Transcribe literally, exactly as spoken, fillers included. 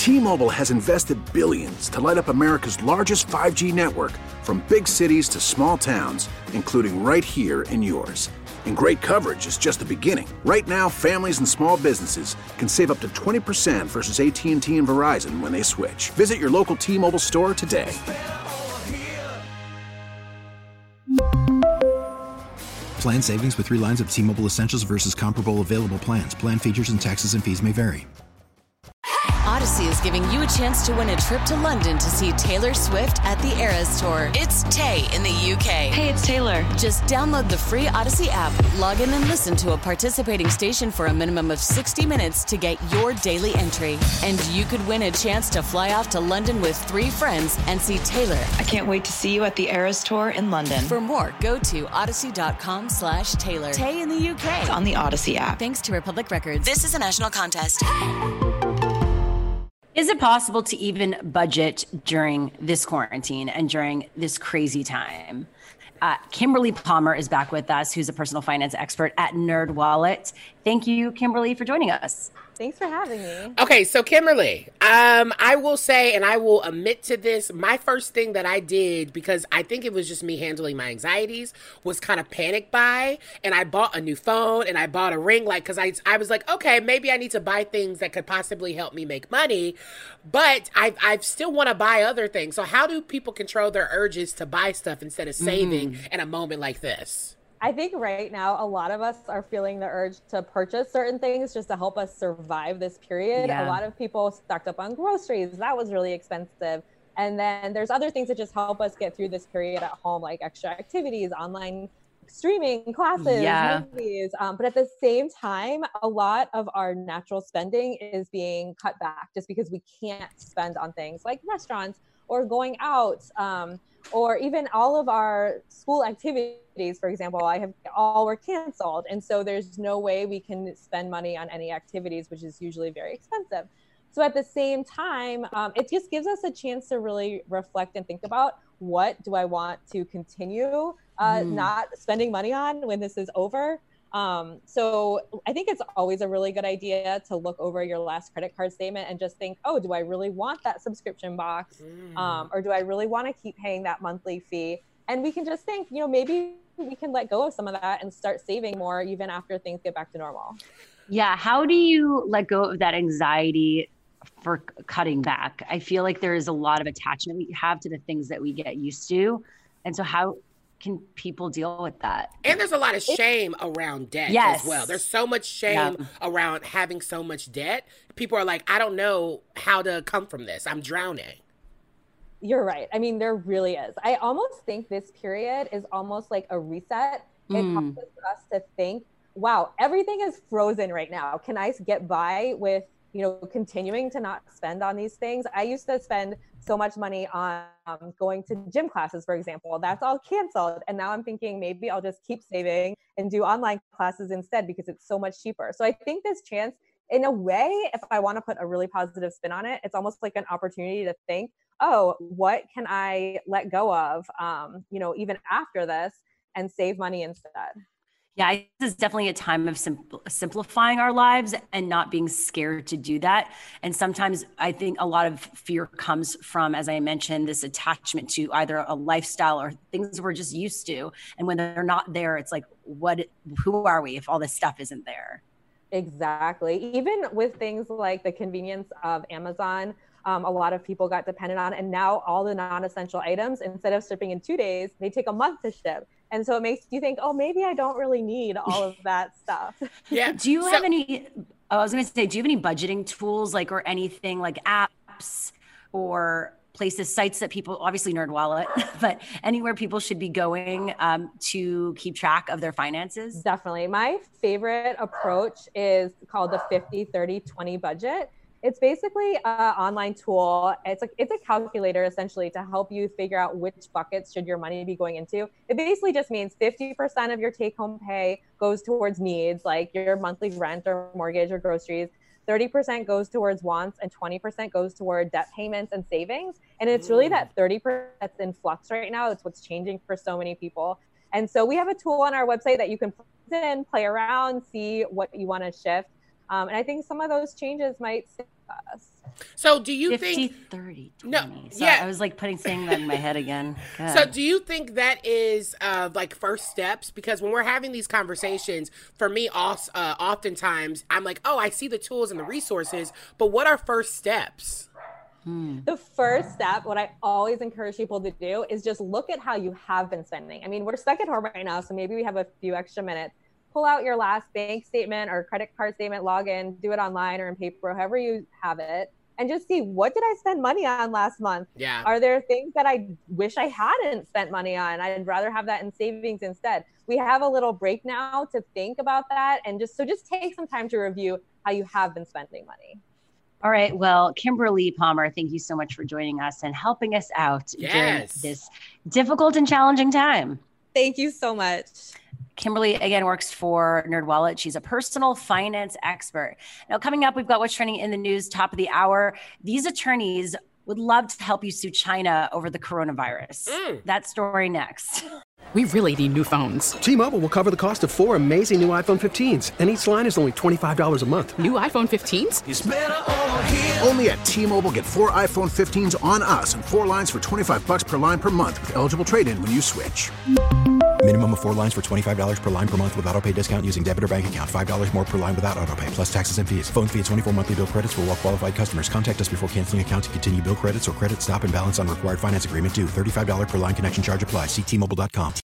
T-Mobile has invested billions to light up America's largest five G network, from big cities to small towns, including right here in yours. And great coverage is just the beginning. Right now, families and small businesses can save up to twenty percent versus A T and T and Verizon when they switch. Visit your local T-Mobile store today. Plan savings with three lines of T-Mobile Essentials versus comparable available plans. Plan features and taxes and fees may vary. Odyssey is giving you a chance to win a trip to London to see Taylor Swift at the Eras Tour. It's Tay in the U K. Hey, it's Taylor. Just download the free Odyssey app, log in and listen to a participating station for a minimum of sixty minutes to get your daily entry. And you could win a chance to fly off to London with three friends and see Taylor. I can't wait to see you at the Eras Tour in London. For more, go to odyssey.com slash Taylor. Tay in the U K. It's on the Odyssey app. Thanks to Republic Records. This is a national contest. Is it possible to even budget during this quarantine and during this crazy time? Uh, Kimberly Palmer is back with us, who's a personal finance expert at NerdWallet. Thank you, Kimberly, for joining us. Thanks for having me. Okay, so Kimberly, um, I will say, and I will admit to this, my first thing that I did, because I think it was just me handling my anxieties, was kind of panic buy, and I bought a new phone, and I bought a ring light, because I, I was like, okay, maybe I need to buy things that could possibly help me make money, but I, I still want to buy other things. So how do people control their urges to buy stuff instead of saving mm. in a moment like this? I think right now, a lot of us are feeling the urge to purchase certain things just to help us survive this period. Yeah. A lot of people stocked up on groceries. That was really expensive. And then there's other things that just help us get through this period at home, like extra activities, online streaming, classes, yeah. movies. Um, but at the same time, a lot of our natural spending is being cut back just because we can't spend on things like restaurants or going out, um, or even all of our school activities, for example, I have all were canceled. And so there's no way we can spend money on any activities, which is usually very expensive. So at the same time, um, it just gives us a chance to really reflect and think about, what do I want to continue uh, mm. not spending money on when this is over? Um, so I think it's always a really good idea to look over your last credit card statement and just think, oh, do I really want that subscription box? Mm. Um, or do I really want to keep paying that monthly fee? And we can just think, you know, maybe we can let go of some of that and start saving more even after things get back to normal. Yeah. How do you let go of that anxiety for cutting back? I feel like there is a lot of attachment we have to the things that we get used to. And so how can people deal with that? And there's a lot of shame around debt yes. as well. There's so much shame yeah. around having so much debt. People are like, I don't know how to come from this. I'm drowning. You're right. I mean, there really is. I almost think this period is almost like a reset. It mm. causes us to think, wow, everything is frozen right now. Can I get by with, you know, continuing to not spend on these things? I used to spend so much money on um, going to gym classes, for example. That's all canceled. And now I'm thinking maybe I'll just keep saving and do online classes instead because it's so much cheaper. So I think this chance, in a way, if I want to put a really positive spin on it, it's almost like an opportunity to think, oh, what can I let go of, um, you know, even after this, and save money instead? Yeah, this is definitely a time of sim- simplifying our lives and not being scared to do that. And sometimes I think a lot of fear comes from, as I mentioned, this attachment to either a lifestyle or things we're just used to. And when they're not there, it's like, what, who are we if all this stuff isn't there? Exactly. Even with things like the convenience of Amazon, um, a lot of people got dependent on, and now all the non-essential items, instead of shipping in two days, they take a month to ship. And so it makes you think, oh, maybe I don't really need all of that stuff. Yeah. Do you so- have any, oh, I was going to say, do you have any budgeting tools, like, or anything like apps or places, sites that people, obviously NerdWallet, but anywhere people should be going um, to keep track of their finances? Definitely. My favorite approach is called the fifty thirty twenty budget. It's basically an online tool. It's like it's a calculator essentially to help you figure out which buckets should your money be going into. It basically just means fifty percent of your take-home pay goes towards needs, like your monthly rent or mortgage or groceries. thirty percent goes towards wants, and twenty percent goes toward debt payments and savings. And it's really that thirty percent that's in flux right now. It's what's changing for so many people. And so we have a tool on our website that you can put in, play around, see what you want to shift. Um, and I think some of those changes might us. So do you fifty, think thirty, twenty. No, so yeah. I was like putting saying that in my head again. God. So do you think that is uh, like first steps? Because when we're having these conversations, for me, also, uh, oftentimes I'm like, oh, I see the tools and the resources, but what are first steps? Hmm. The first step, what I always encourage people to do is just look at how you have been spending. I mean, we're stuck at home right now, so maybe we have a few extra minutes. Pull out your last bank statement or credit card statement, log in, do it online or in paper, however you have it, and just see, what did I spend money on last month? Yeah. Are there things that I wish I hadn't spent money on? I'd rather have that in savings instead. We have a little break now to think about that. And just, so just take some time to review how you have been spending money. All right. Well, Kimberly Palmer, thank you so much for joining us and helping us out yes. during this difficult and challenging time. Thank you so much. Kimberly, again, works for NerdWallet. She's a personal finance expert. Now, coming up, we've got what's trending in the news, top of the hour. These attorneys would love to help you sue China over the coronavirus. Mm. That story next. We really need new phones. T-Mobile will cover the cost of four amazing new iPhone fifteens, and each line is only twenty-five dollars a month. New iPhone fifteens? It's better over here. Only at T-Mobile, get four iPhone fifteens on us and four lines for twenty-five bucks per line per month with eligible trade-in when you switch. Minimum of four lines for twenty-five dollars per line per month with autopay discount using debit or bank account. five dollars more per line without autopay, plus taxes and fees. Phone fee at twenty-four monthly bill credits for well-qualified customers. Contact us before canceling account to continue bill credits or credit stop and balance on required finance agreement due. thirty-five dollars per line connection charge applies. See T Mobile dot com.